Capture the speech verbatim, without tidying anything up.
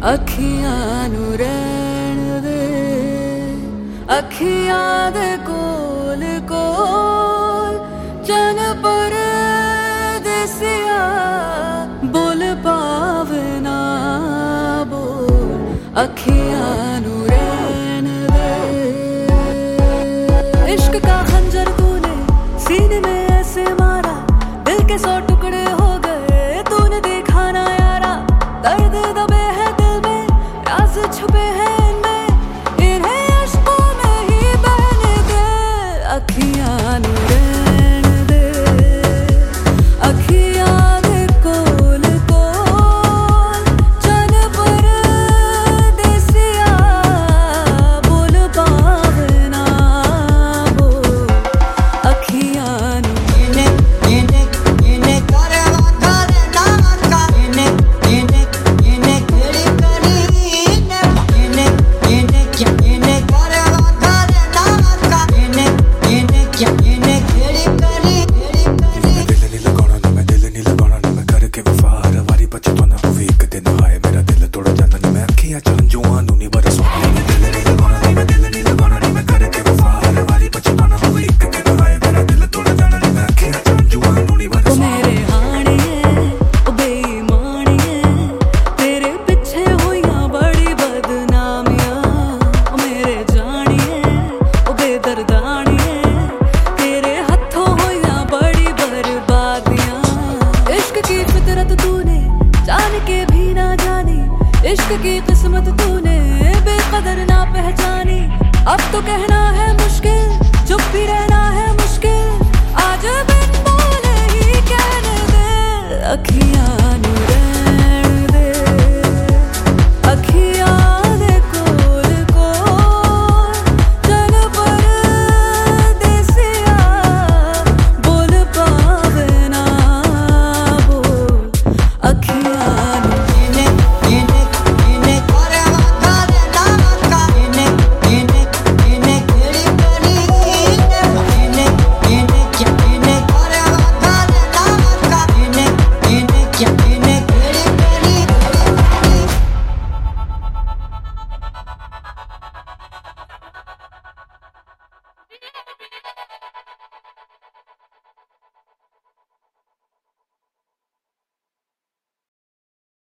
अखियां नू रहन दे, अखियां दे कोल कोल चन पर देसिया बोल पावे ना बोल। अखियां नू रहन दे, इश्क का खंजर तूने सीने में ऐसे मारा, दिल के सौ टुकड़े हो गए तूने देखा ना यारा। दर्द दबे है दिल में, राज छुपे हैं इनमें, इन्हें अश्कों में ही बहने दे। अखियां नू रहन दे, अखियां दे कोल कोल चन पर देसिया बोल पावे ना बोल। अखियां नू इश्क की किस्मत तूने बेकदर ना पहचानी। अब तो कहना है मुश्किल